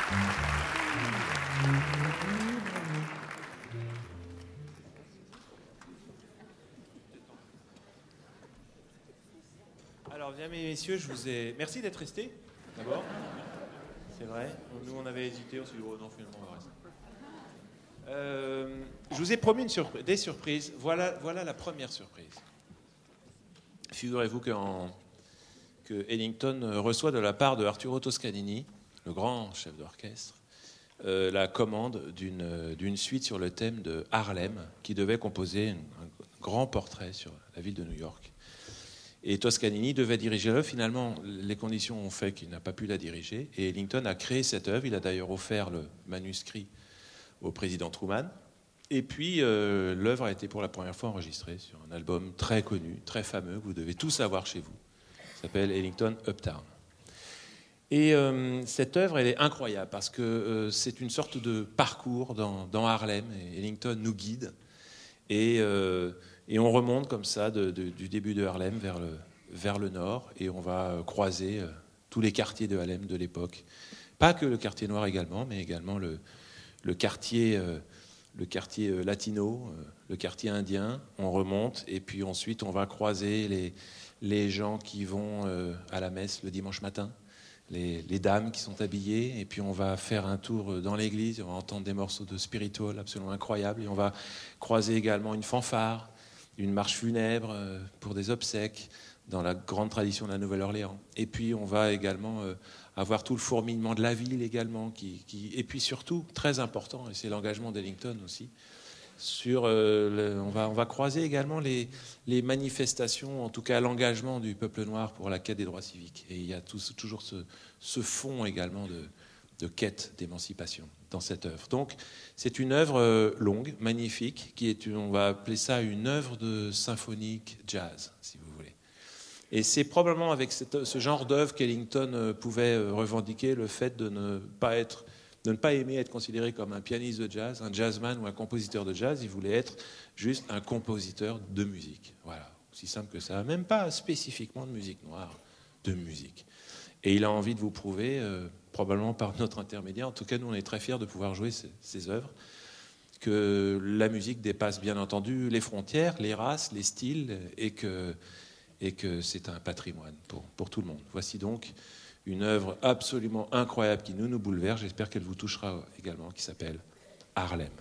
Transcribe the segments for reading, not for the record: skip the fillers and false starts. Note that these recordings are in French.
Alors, bien, mes messieurs, merci d'être restés, d'abord. C'est vrai. Nous, on avait hésité, on s'est dit, oh non, finalement, on va rester. Je vous ai promis des surprises. Voilà la première surprise. Figurez-vous que Ellington reçoit de la part de Arturo Toscanini, le grand chef d'orchestre, la commande d'une suite sur le thème de Harlem, qui devait composer un grand portrait sur la ville de New York. Et Toscanini devait diriger-le. Finalement, les conditions ont fait qu'il n'a pas pu la diriger. Et Ellington a créé cette œuvre. Il a d'ailleurs offert le manuscrit au président Truman. Et puis, l'œuvre a été pour la première fois enregistrée sur un album très connu, très fameux, que vous devez tous avoir chez vous. Il s'appelle Ellington Uptown. Et cette œuvre, elle est incroyable parce que c'est une sorte de parcours dans Harlem. Et Ellington nous guide. Et on remonte comme ça du début de Harlem vers le nord. Et on va croiser tous les quartiers de Harlem de l'époque. Pas que le quartier noir également, mais également le quartier latino, le quartier indien. On remonte et puis ensuite on va croiser les gens qui vont à la messe le dimanche matin, les dames qui sont habillées, et puis on va faire un tour dans l'église, on va entendre des morceaux de spiritual absolument incroyables, et on va croiser également une fanfare, une marche funèbre pour des obsèques, dans la grande tradition de la Nouvelle-Orléans. Et puis on va également avoir tout le fourmillement de la ville également, et puis surtout, très important, et c'est l'engagement d'Ellington aussi, on va croiser également les manifestations, en tout cas l'engagement du peuple noir pour la quête des droits civiques. Et il y a toujours ce fond également de quête d'émancipation dans cette œuvre. Donc c'est une œuvre longue, magnifique, on va appeler ça une œuvre de symphonique jazz, si vous voulez. Et c'est probablement avec ce genre d'œuvre qu'Ellington pouvait revendiquer le fait de ne pas aimer être considéré comme un pianiste de jazz, un jazzman ou un compositeur de jazz. Il voulait être juste un compositeur de musique. Voilà, aussi simple que ça. Même pas spécifiquement de musique noire, de musique. Et il a envie de vous prouver, probablement par notre intermédiaire, en tout cas nous on est très fiers de pouvoir jouer ces œuvres, que la musique dépasse bien entendu les frontières, les races, les styles, et que c'est un patrimoine pour tout le monde. Voici donc une œuvre absolument incroyable qui nous bouleverse, j'espère qu'elle vous touchera également, qui s'appelle Harlem.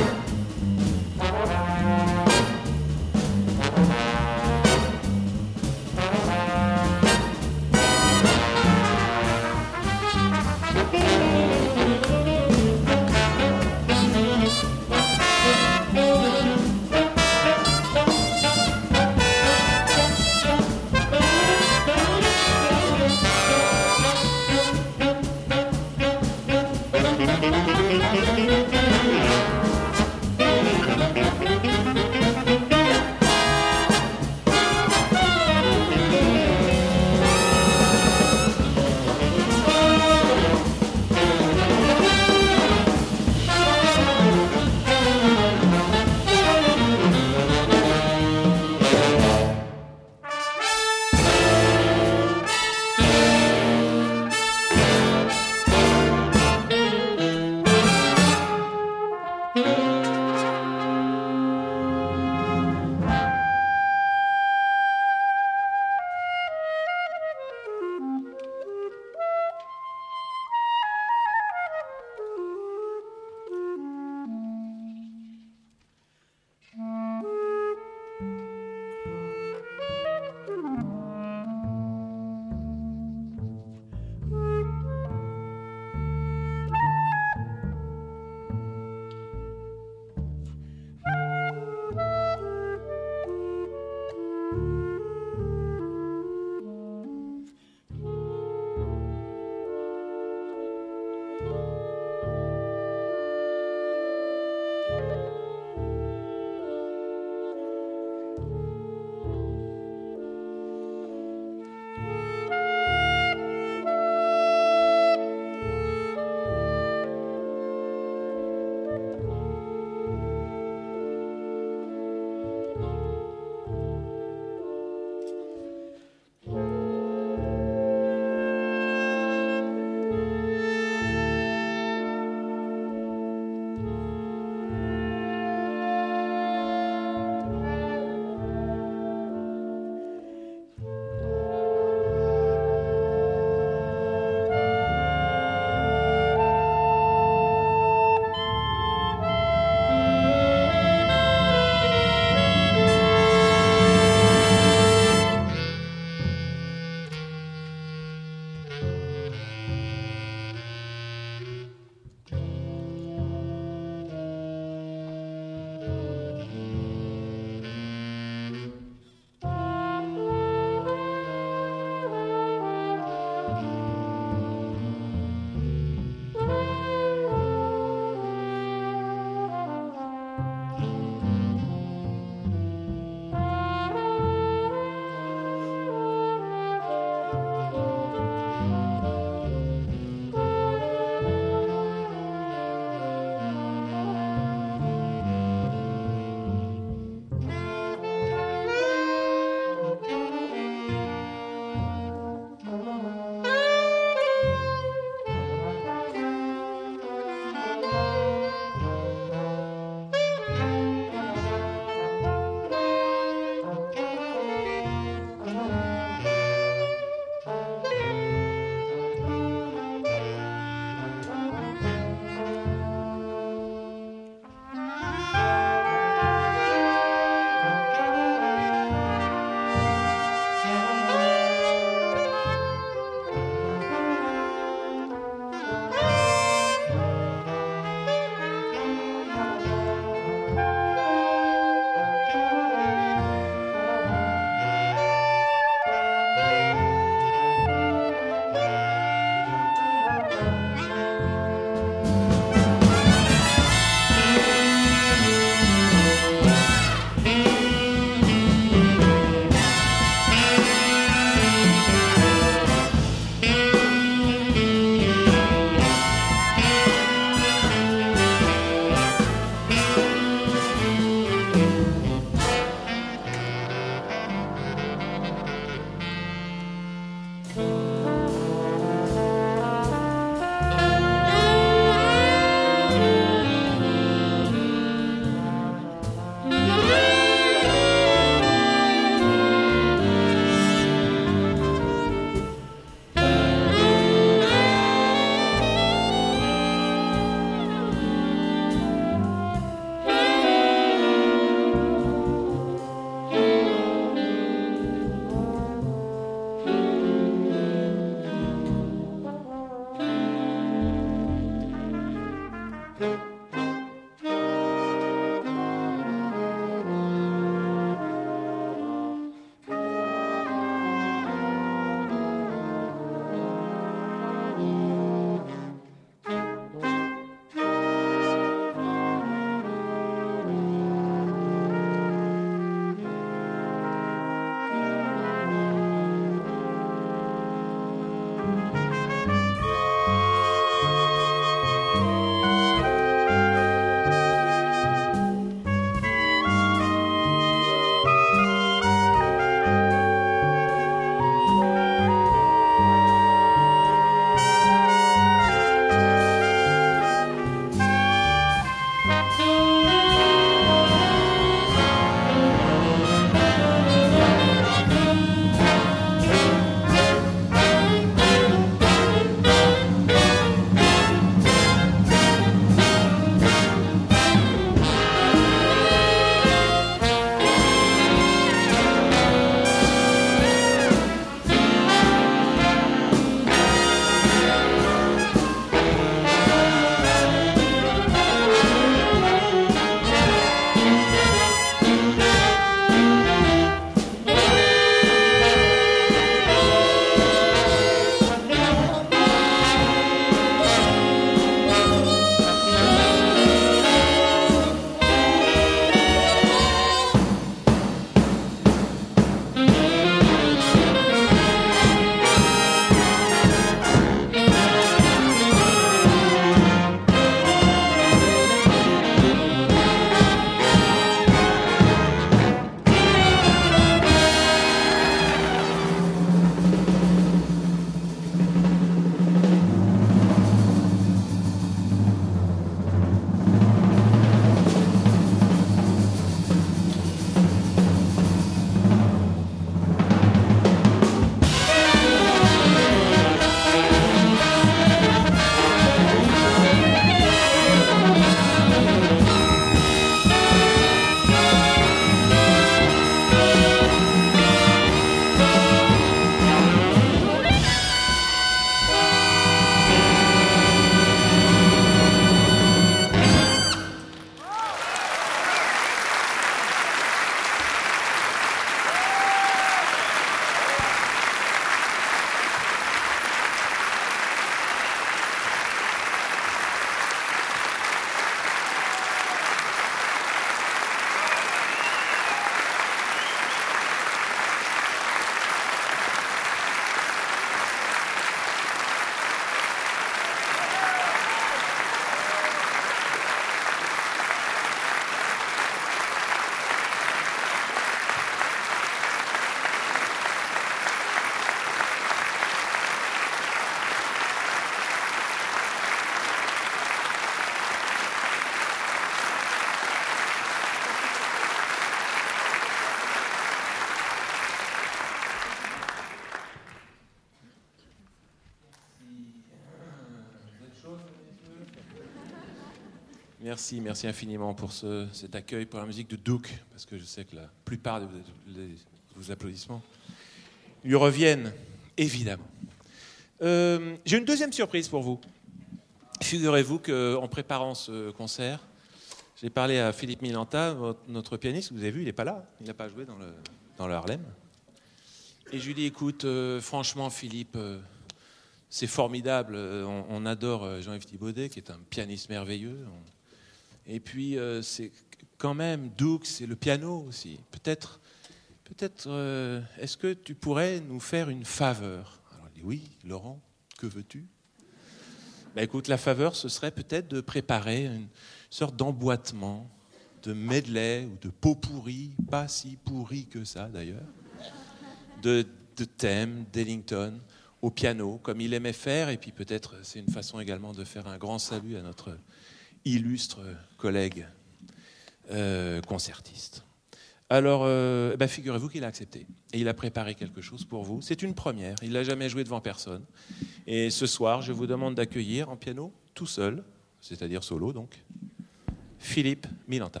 Merci infiniment pour cet accueil, pour la musique de Duke, parce que je sais que la plupart de vos applaudissements lui reviennent, évidemment. J'ai une deuxième surprise pour vous. Figurez-vous qu'en préparant ce concert, j'ai parlé à Philippe Milanta, notre pianiste, vous avez vu, il n'est pas là, il n'a pas joué dans le Harlem. Et je lui dis, écoute, franchement Philippe, c'est formidable, on adore Jean-Yves Thibaudet, qui est un pianiste merveilleux. Et puis, c'est quand même, Duke, c'est le piano aussi. Peut-être, est-ce que tu pourrais nous faire une faveur? Alors, il dit, oui, Laurent, que veux-tu? Écoute, la faveur, ce serait peut-être de préparer une sorte d'emboîtement, de medley ou de pot pourri, pas si pourri que ça d'ailleurs, de thèmes d'Ellington au piano, comme il aimait faire, et puis peut-être c'est une façon également de faire un grand salut à notre illustre collègue concertiste. Alors, figurez-vous qu'il a accepté. Et il a préparé quelque chose pour vous. C'est une première. Il n'a jamais joué devant personne. Et ce soir, je vous demande d'accueillir en piano, tout seul, c'est-à-dire solo donc, Philippe Milanta.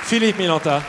Philippe Milanta.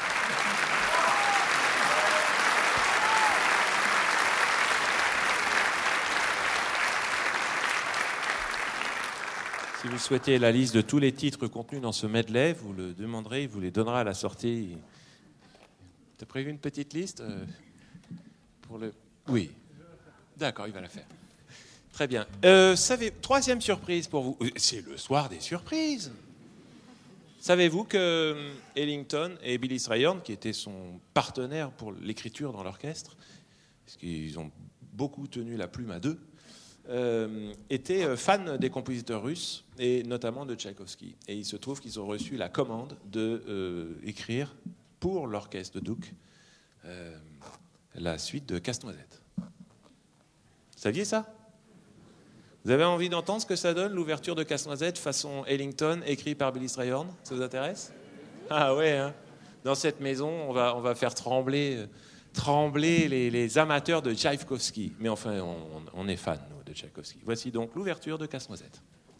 Si vous souhaitez la liste de tous les titres contenus dans ce medley, vous le demanderez, il vous les donnera à la sortie. T'as prévu une petite liste pour le... Oui. D'accord, il va la faire. Très bien. Troisième surprise pour vous. C'est le soir des surprises. Savez-vous que Ellington et Billy Strayhorn, qui étaient son partenaire pour l'écriture dans l'orchestre, parce qu'ils ont beaucoup tenu la plume à deux, étaient fans des compositeurs russes, et notamment de Tchaïkovski. Et il se trouve qu'ils ont reçu la commande d'écrire pour l'orchestre de Duke la suite de Casse-Noisette. Saviez ça ? Vous avez envie d'entendre ce que ça donne, l'ouverture de Casse-Noisette façon Ellington, écrit par Billy Strayhorn ? Ça vous intéresse ? Ah ouais, hein ? Dans cette maison, on va faire trembler les amateurs de Tchaïkovski. Mais enfin, on est fans, nous, de Tchaïkovski. Voici donc l'ouverture de Casse-Noisette.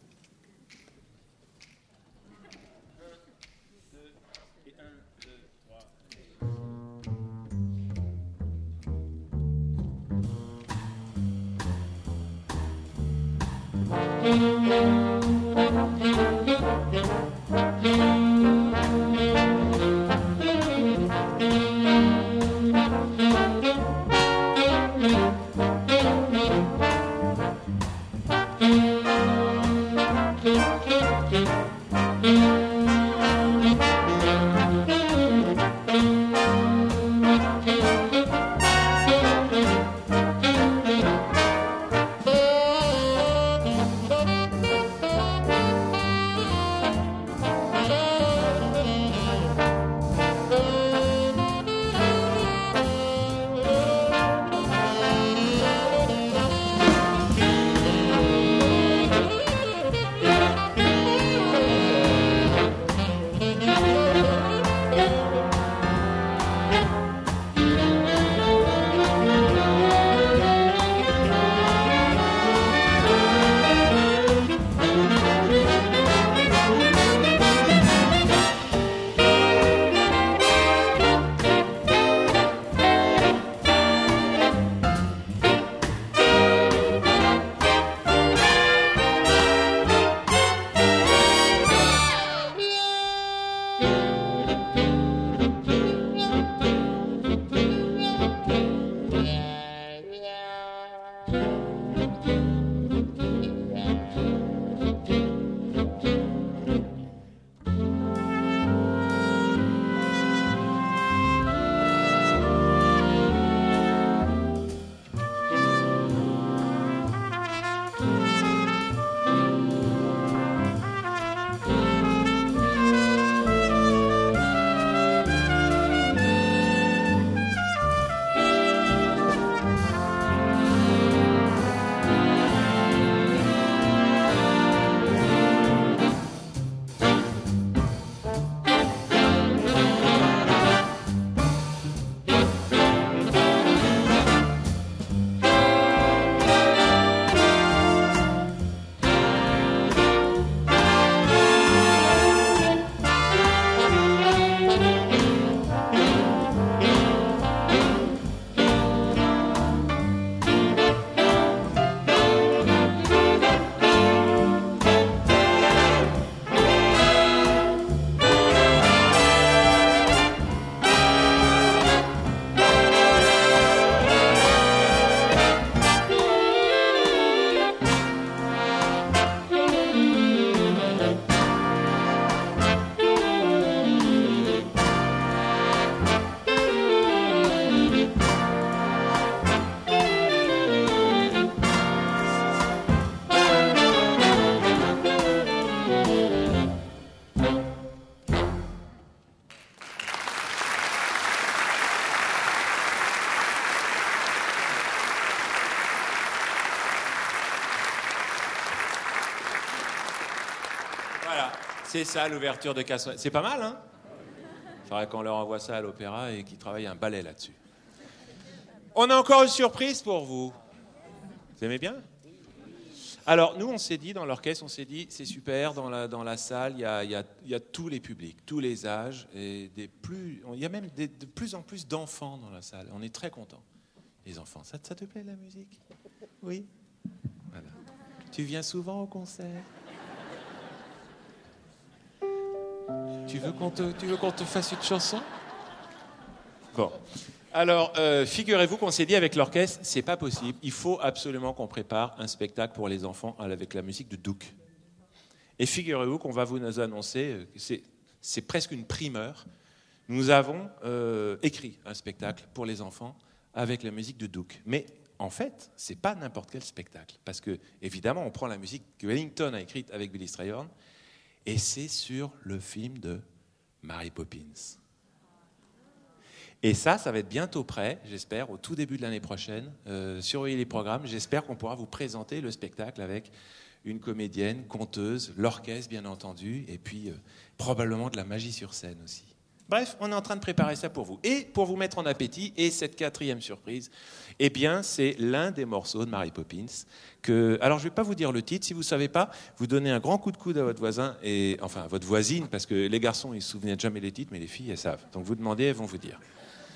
C'est ça l'ouverture de Casse-Noisette. C'est pas mal, hein ? Il faudrait qu'on leur envoie ça à l'opéra et qu'ils travaillent un ballet là-dessus. On a encore une surprise pour vous. Vous aimez bien ? Alors, nous, on s'est dit, dans l'orchestre, c'est super, dans la salle, il y a tous les publics, tous les âges, et il y a même de plus en plus d'enfants dans la salle. On est très contents. Les enfants, ça te plaît, la musique? Oui. Voilà. Tu viens souvent au concert? Tu veux qu'on te fasse une chanson? Bon. Alors, figurez-vous qu'on s'est dit avec l'orchestre, c'est pas possible. Il faut absolument qu'on prépare un spectacle pour les enfants avec la musique de Duke. Et figurez-vous qu'on va vous annoncer, c'est presque une primeur. Nous avons écrit un spectacle pour les enfants avec la musique de Duke. Mais en fait, c'est pas n'importe quel spectacle, parce que évidemment, on prend la musique que Ellington a écrite avec Billy Strayhorn, et c'est sur le film de Mary Poppins. Et ça va être bientôt prêt, j'espère, au tout début de l'année prochaine. Surveillez les programmes. J'espère qu'on pourra vous présenter le spectacle avec une comédienne, conteuse, l'orchestre, bien entendu, et puis probablement de la magie sur scène aussi. Bref, on est en train de préparer ça pour vous. Et pour vous mettre en appétit, et cette 4e surprise, eh bien, c'est l'un des morceaux de Mary Poppins. Alors, je ne vais pas vous dire le titre. Si vous ne savez pas, vous donnez un grand coup de coude à votre voisin, enfin à votre voisine, parce que les garçons, ils ne se souviennent jamais des titres, mais les filles, elles savent. Donc, vous demandez, elles vont vous dire.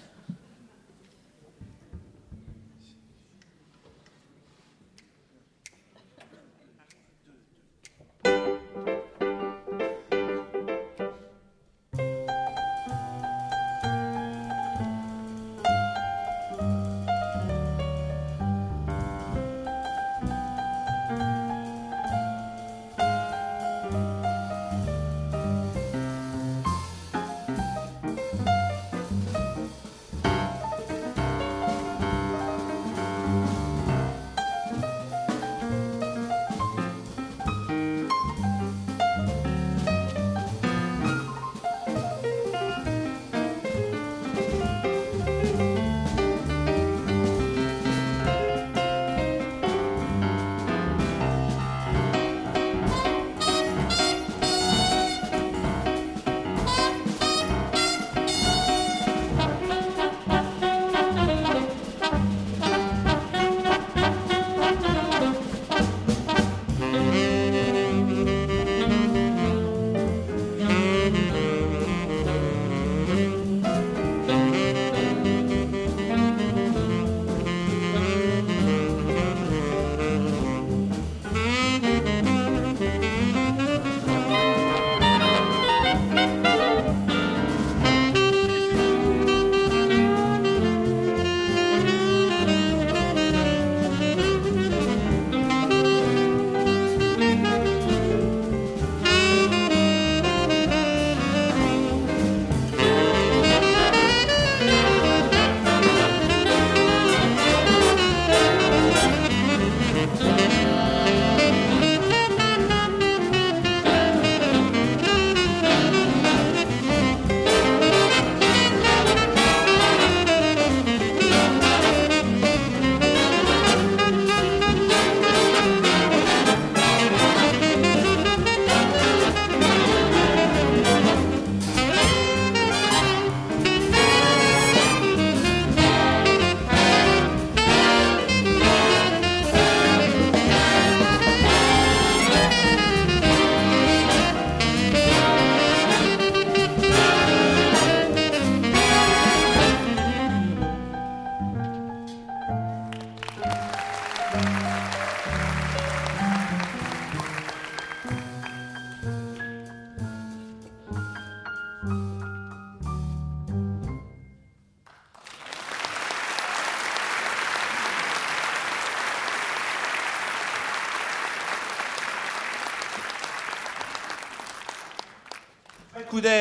Couder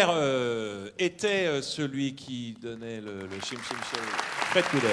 était celui qui donnait le Chim Chim Show. Fred Couder.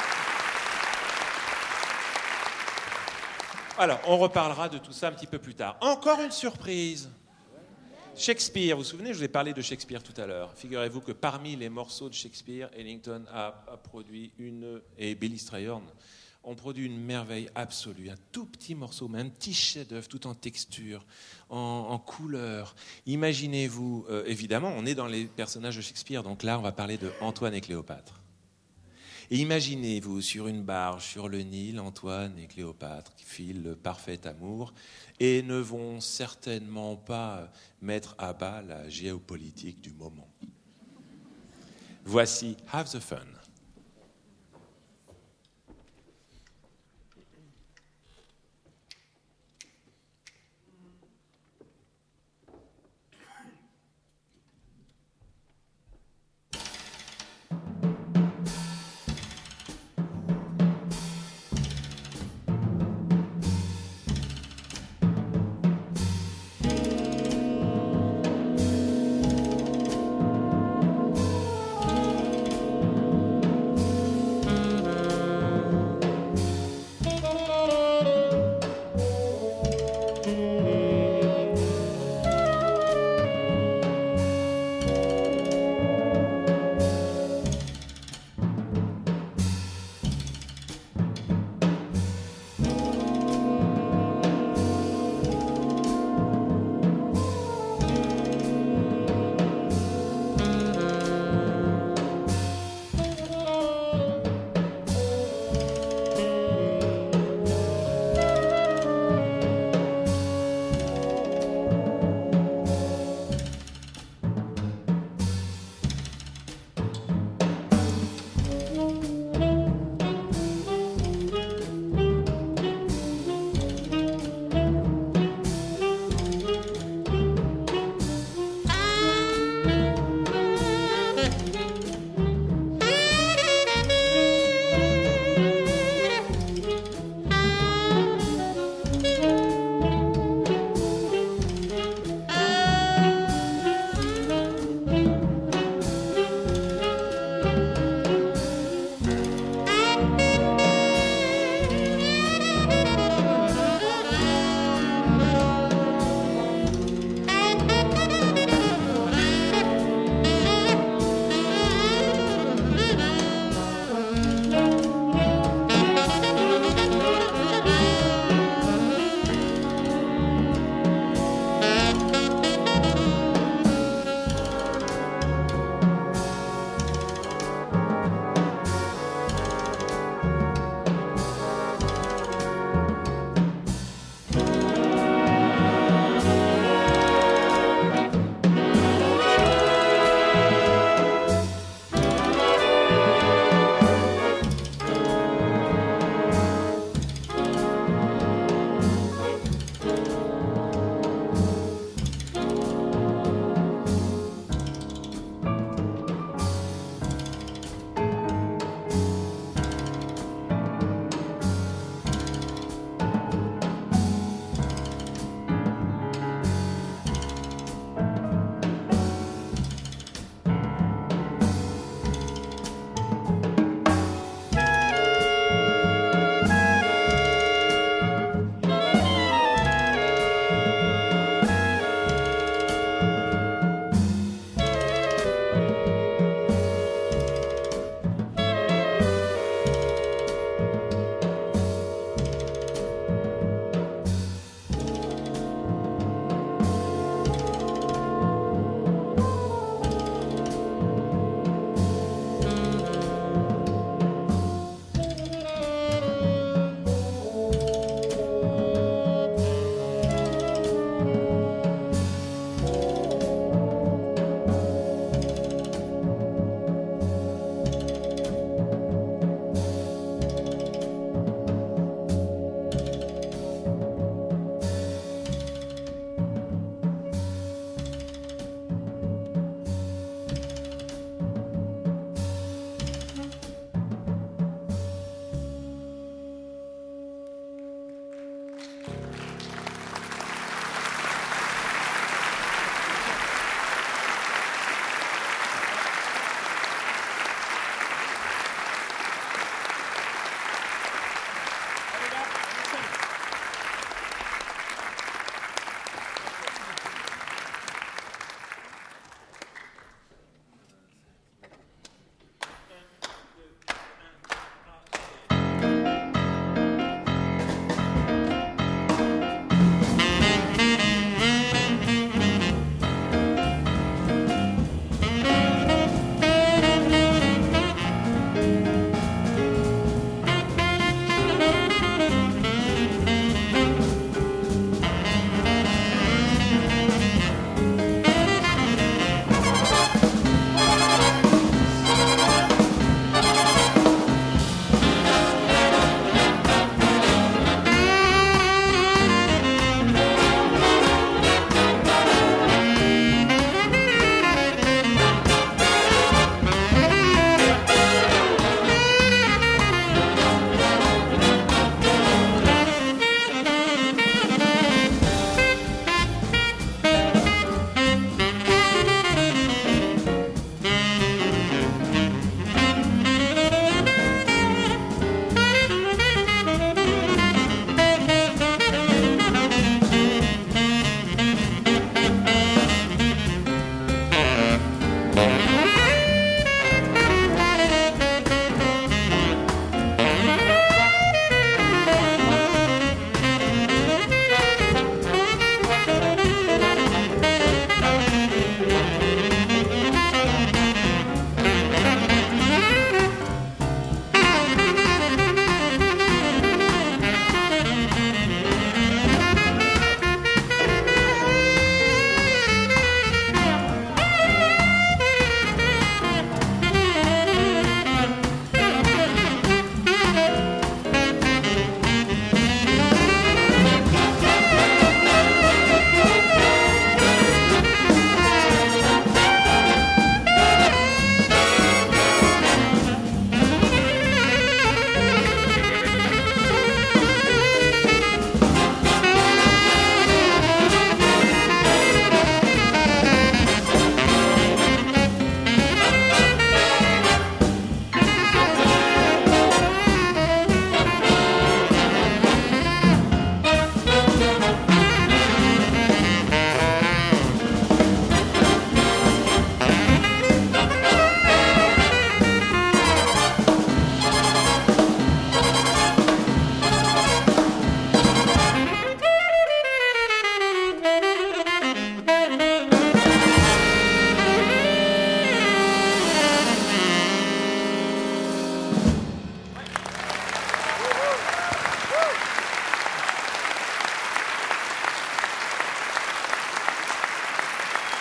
Alors, on reparlera de tout ça un petit peu plus tard. Encore une surprise. Shakespeare, vous vous souvenez, je vous ai parlé de Shakespeare tout à l'heure. Figurez-vous que parmi les morceaux de Shakespeare, Ellington a produit et Billy Strayhorn ont produit une merveille absolue, un tout petit morceau, mais un petit chef-d'œuvre, tout en texture, en couleur. Imaginez-vous, évidemment, on est dans les personnages de Shakespeare, donc là, on va parler de Antoine et Cléopâtre. Et imaginez-vous sur une barge sur le Nil, Antoine et Cléopâtre qui filent le parfait amour et ne vont certainement pas mettre à bas la géopolitique du moment. Voici Have the Fun.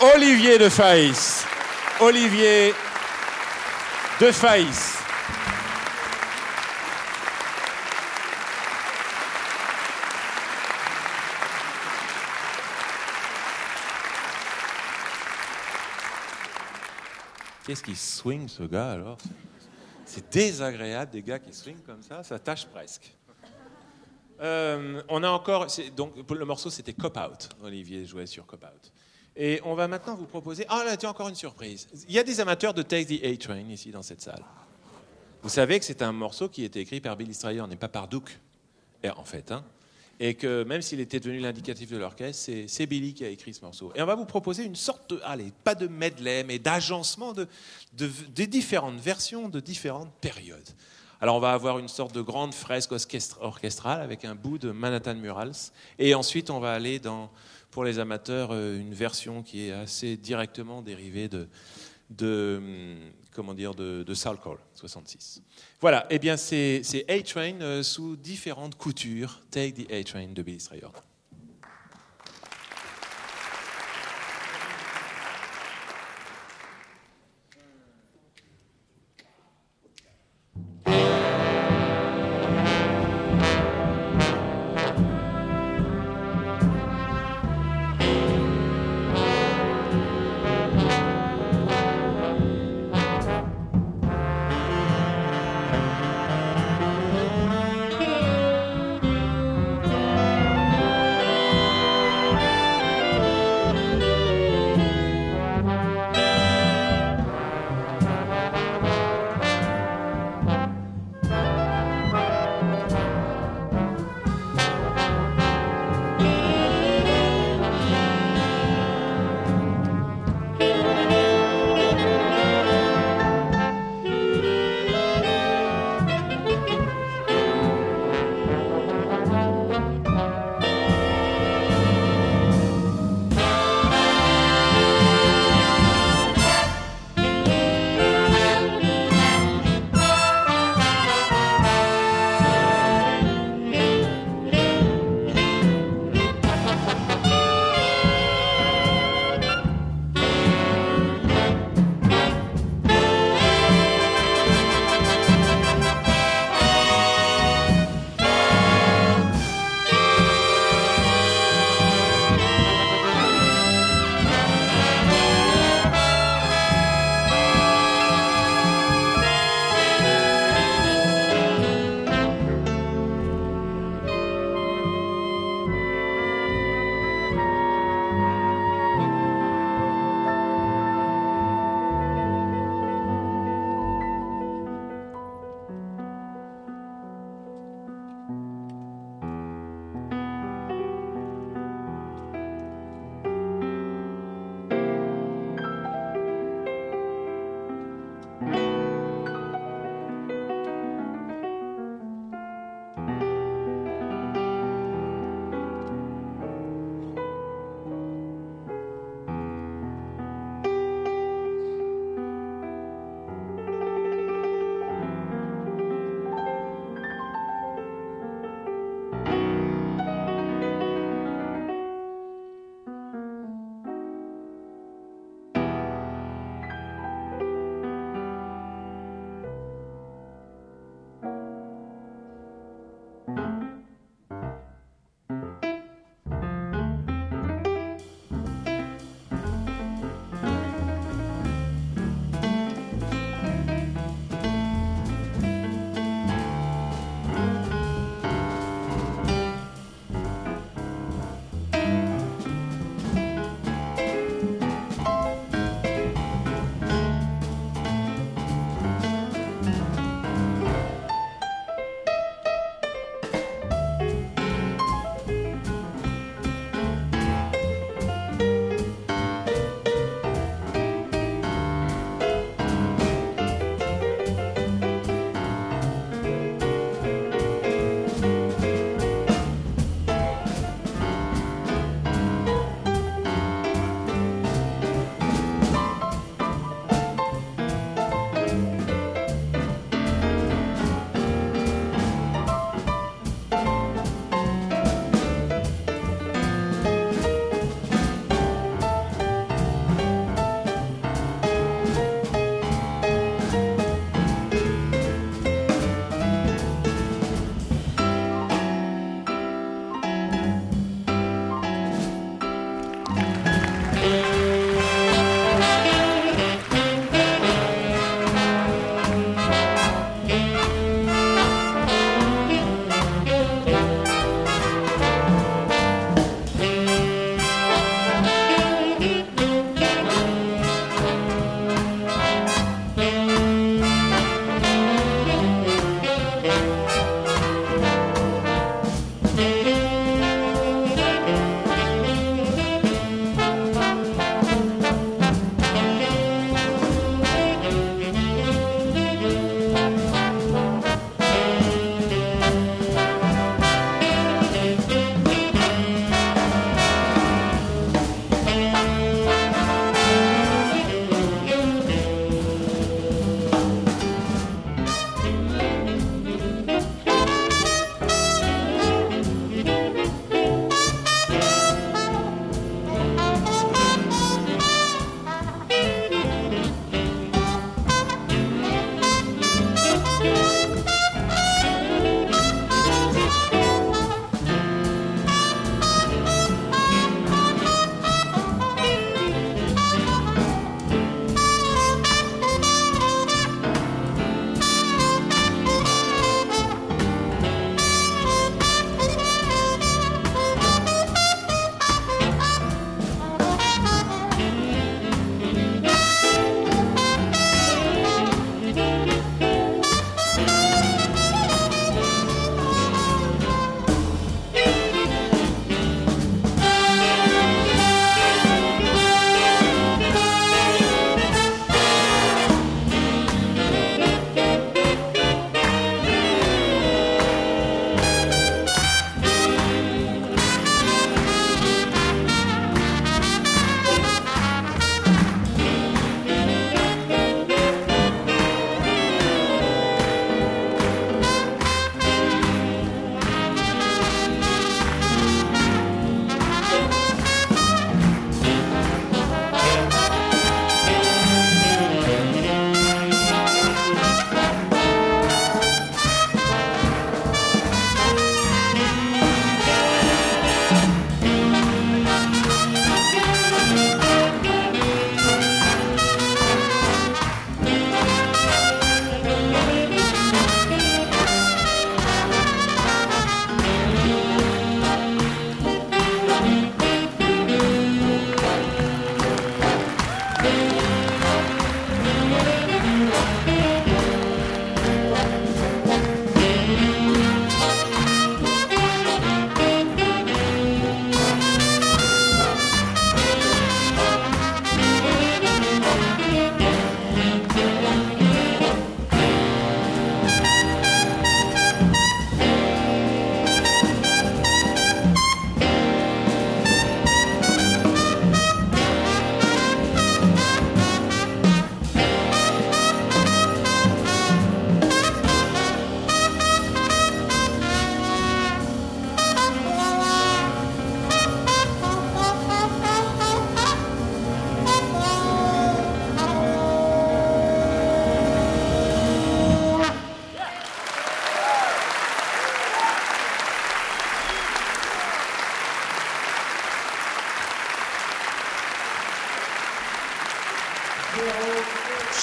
Olivier de Faïs. Olivier de Faïs. Qu'est-ce qui swing, ce gars, alors? C'est désagréable, des gars qui swingent comme ça tâche presque. On a encore... Donc, le morceau, c'était Cop Out. Olivier jouait sur Cop Out. Et on va maintenant vous proposer... Ah, là, tiens, encore une surprise. Il y a des amateurs de Take the A-Train ici, dans cette salle. Vous savez que c'est un morceau qui a été écrit par Billy Strayhorn et pas par Duke. Et en fait, hein. Et que même s'il était devenu l'indicatif de l'orchestre, c'est Billy qui a écrit ce morceau. Et on va vous proposer une sorte de, pas de medley, mais d'agencement de différentes versions de différentes périodes. Alors on va avoir une sorte de grande fresque orchestrale avec un bout de Manhattan Murals. Et ensuite on va aller dans, pour les amateurs, une version qui est assez directement dérivée de Soul Call 66. Voilà, eh bien c'est A-Train sous différentes coutures. Take the A-Train de Billy Strayhorn.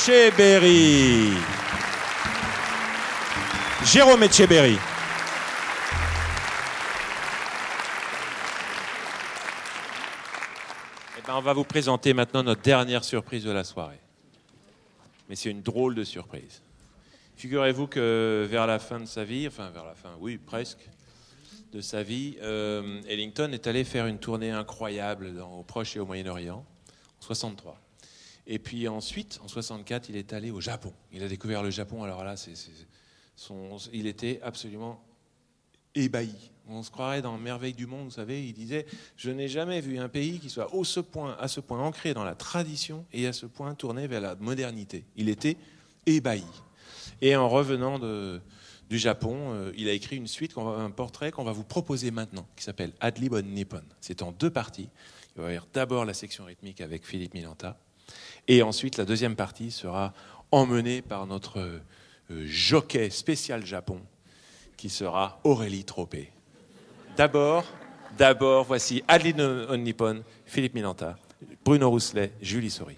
Etcheberry. Jérôme Etcheberry. On va vous présenter maintenant notre dernière surprise de la soirée. Mais c'est une drôle de surprise. Figurez-vous que vers la fin de sa vie, enfin vers la fin, oui, presque, de sa vie, Ellington est allé faire une tournée incroyable au Proche et au Moyen-Orient, en 63. Et puis ensuite, en 64, il est allé au Japon. Il a découvert le Japon, alors là, il était absolument ébahi. On se croirait dans Merveille du monde, vous savez. Il disait, je n'ai jamais vu un pays qui soit à ce point ancré dans la tradition et à ce point tourné vers la modernité. Il était ébahi. Et en revenant du Japon, il a écrit une suite, un portrait qu'on va vous proposer maintenant, qui s'appelle Adlib on Nippon. C'est en 2 parties. Il va y avoir d'abord la section rythmique avec Philippe Milanta, et ensuite la deuxième partie sera emmenée par notre jockey spécial Japon, qui sera Aurélie Tropé. D'abord, voici Adlib on Nippon, Philippe Milanta, Bruno Rousselet, Julie Saury.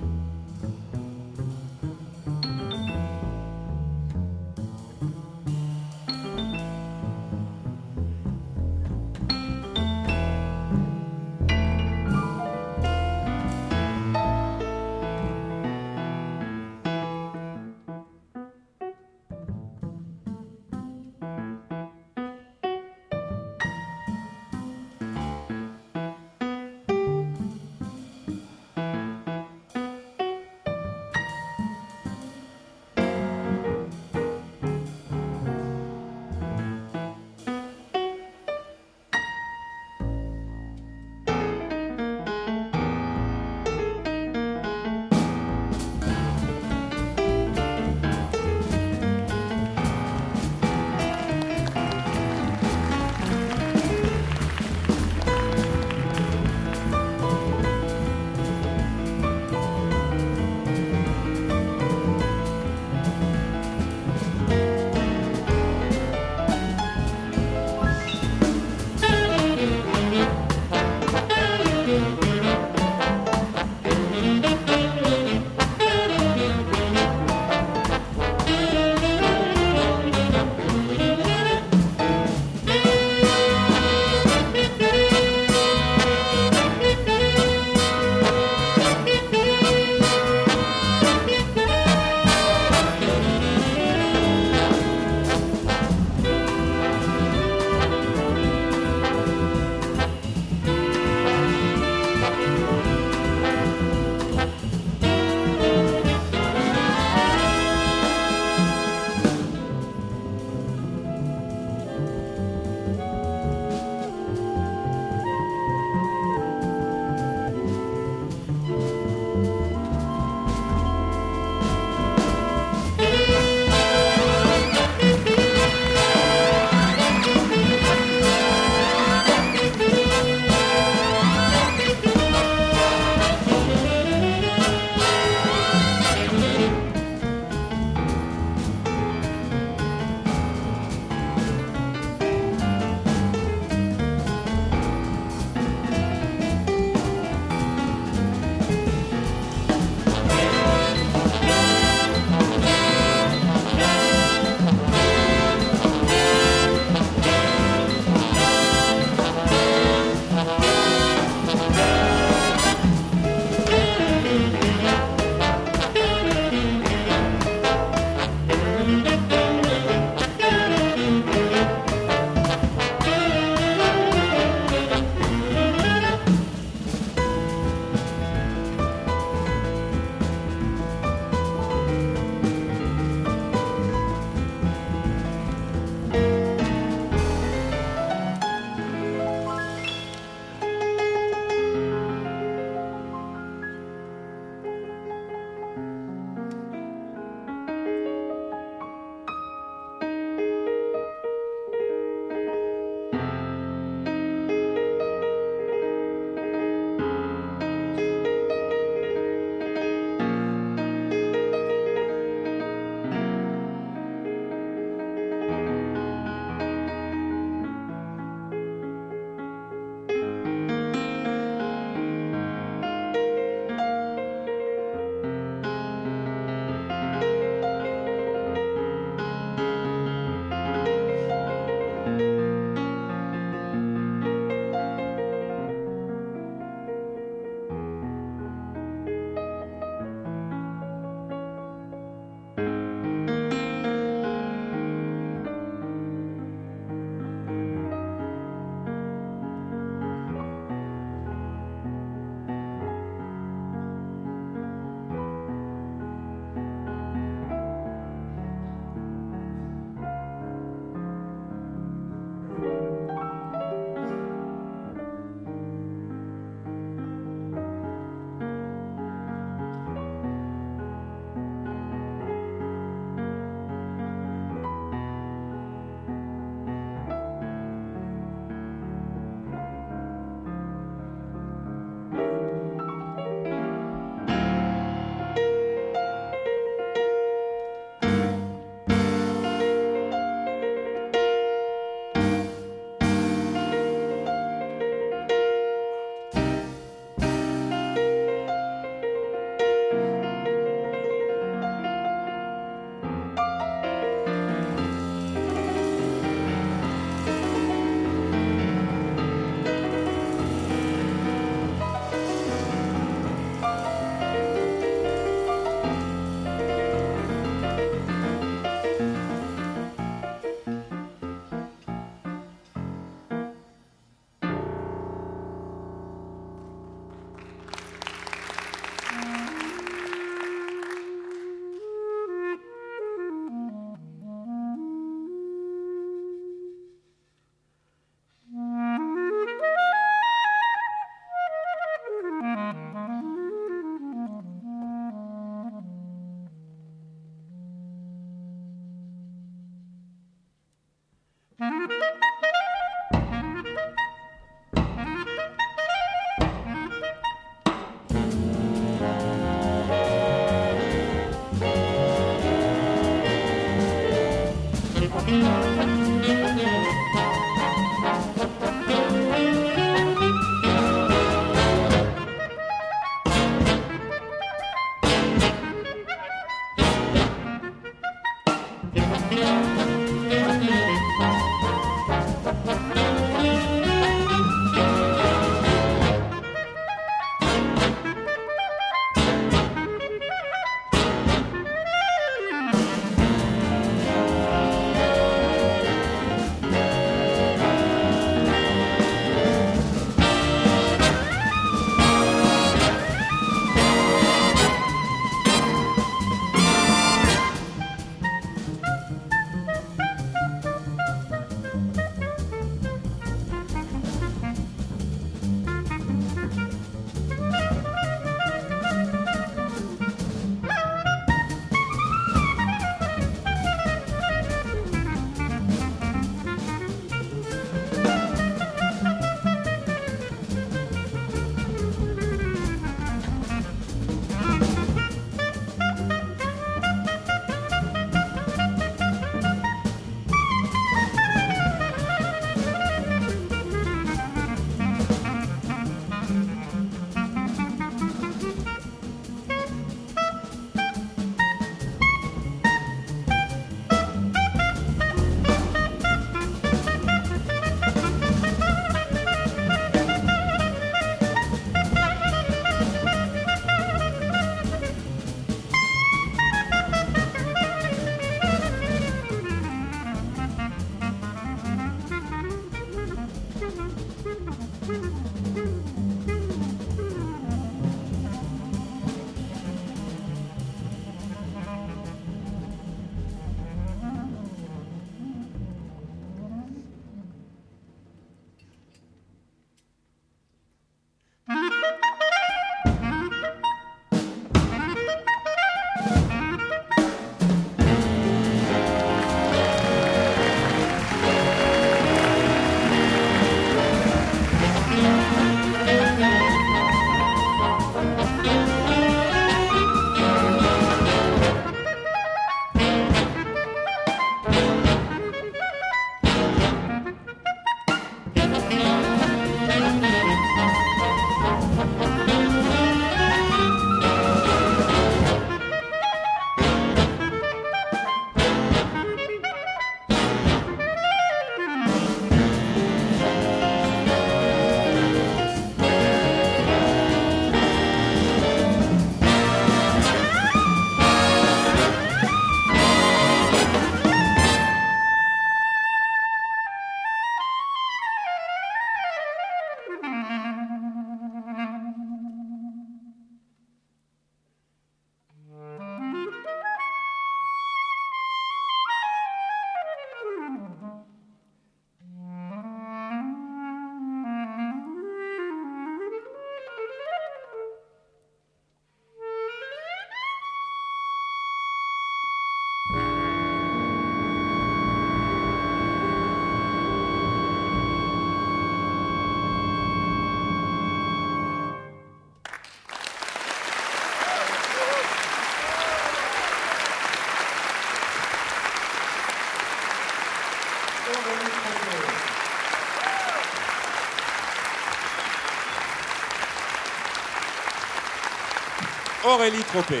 Aurélie Tropé.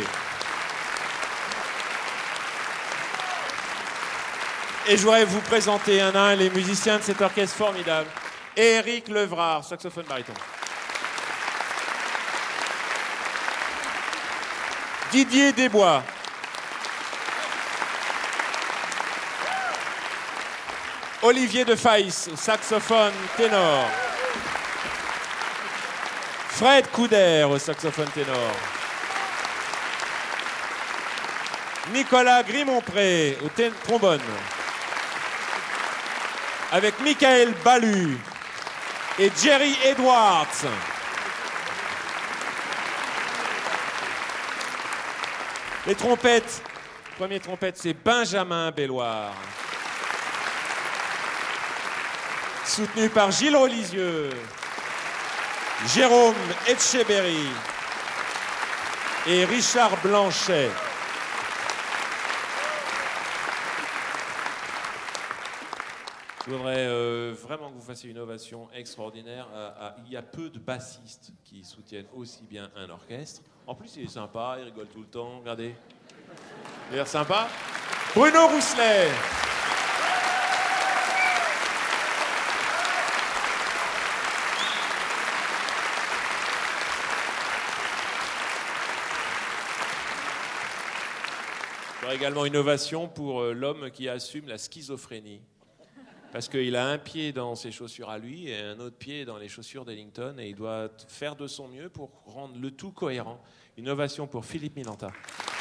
Et je voudrais vous présenter un à un les musiciens de cet orchestre formidable. Éric Levrard, saxophone baryton. Didier Desbois. Olivier Defaïs, saxophone ténor. Fred Couder au saxophone ténor. Nicolas Grimont-Pré au trombone. Avec Michael Balu et Jerry Edwards. Les trompettes, premier trompette, c'est Benjamin Belloir. Soutenu par Gilles Rolisieux, Jérôme Etcheberry et Richard Blanchet. Je voudrais vraiment que vous fassiez une ovation extraordinaire. Il y a peu de bassistes qui soutiennent aussi bien un orchestre. En plus, il est sympa, il rigole tout le temps. Regardez. Il a l'air sympa. Bruno Rousselet. Je voudrais également une ovation pour l'homme qui assume la schizophrénie. Parce qu'il a un pied dans ses chaussures à lui et un autre pied dans les chaussures d'Ellington et il doit faire de son mieux pour rendre le tout cohérent. Une ovation pour Philippe Milanta.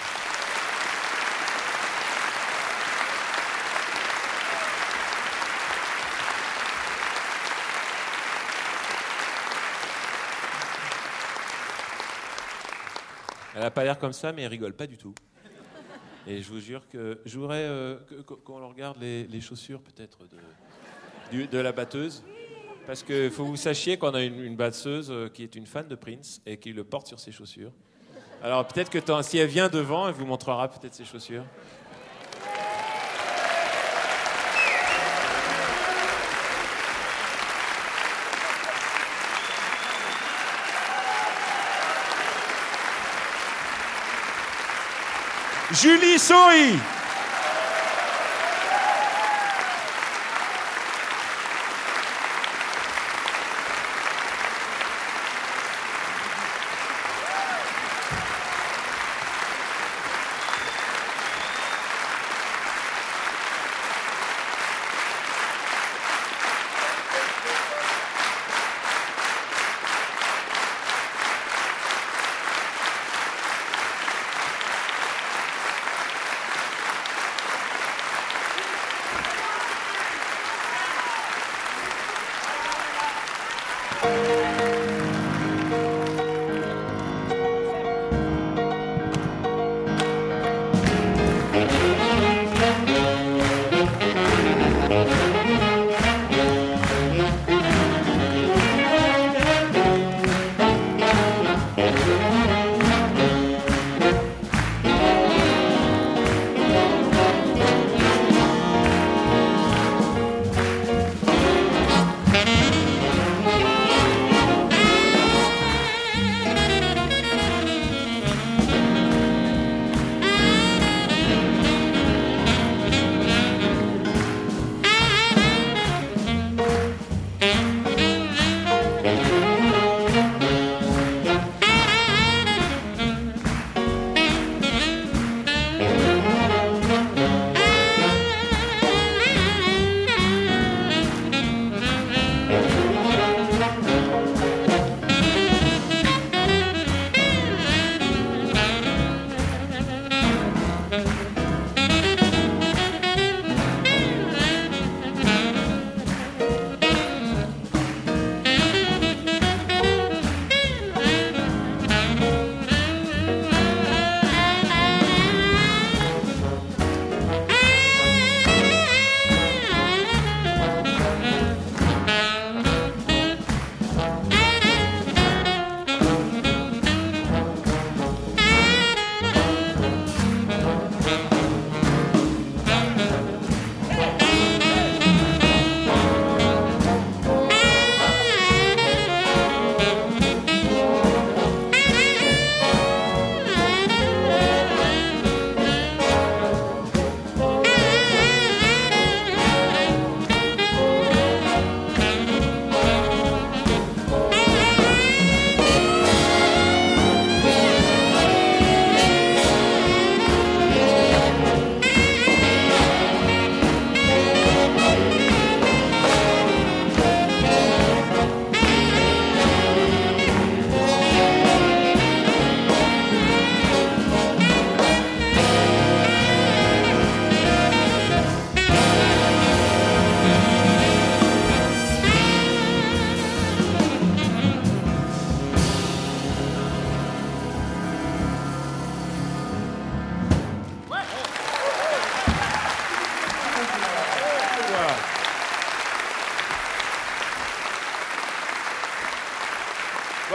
Elle n'a pas l'air comme ça, mais elle rigole pas du tout. Et je vous jure que je voudrais qu'on regarde les chaussures peut-être de la batteuse. Parce qu'il faut que vous sachiez qu'on a une batteuse qui est une fan de Prince et qui le porte sur ses chaussures. Alors peut-être que si elle vient devant, elle vous montrera peut-être ses chaussures. Julie Souris.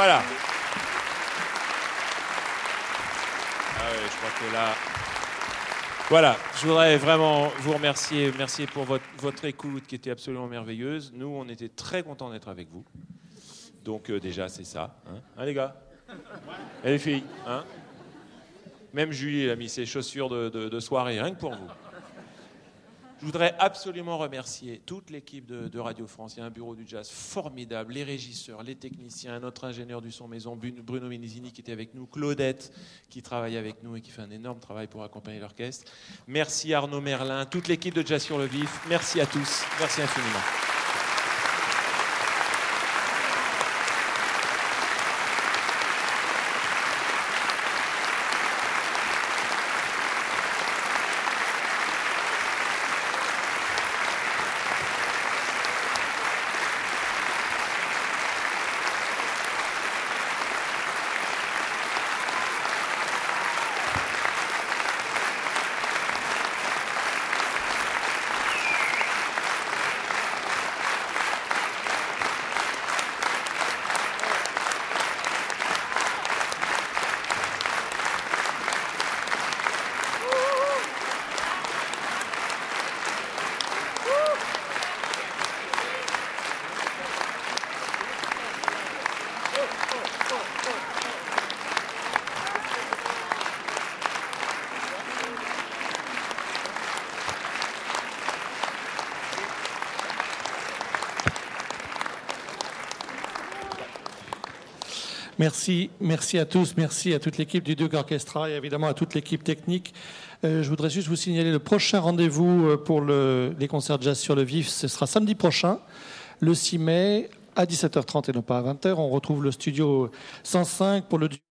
Voilà. Ah ouais, je crois que là... Voilà, je voudrais vraiment vous remercier. Merci pour votre écoute qui était absolument merveilleuse. Nous, on était très contents d'être avec vous. Donc déjà, c'est ça. Hein, les gars? Et les filles, hein? Même Julie, elle a mis ses chaussures de soirée, rien que pour vous. Je voudrais absolument remercier toute l'équipe de Radio France. Il y a un bureau du jazz formidable, les régisseurs, les techniciens, notre ingénieur du son maison, Bruno Menesini qui était avec nous, Claudette qui travaille avec nous et qui fait un énorme travail pour accompagner l'orchestre. Merci Arnaud Merlin, toute l'équipe de Jazz sur le Vif. Merci à tous. Merci infiniment. Merci à tous, merci à toute l'équipe du Duke Orchestra et évidemment à toute l'équipe technique. Je voudrais juste vous signaler le prochain rendez-vous pour les concerts jazz sur le vif. Ce sera samedi prochain, le 6 mai, à 17h30 et non pas à 20h. On retrouve le studio 105 pour le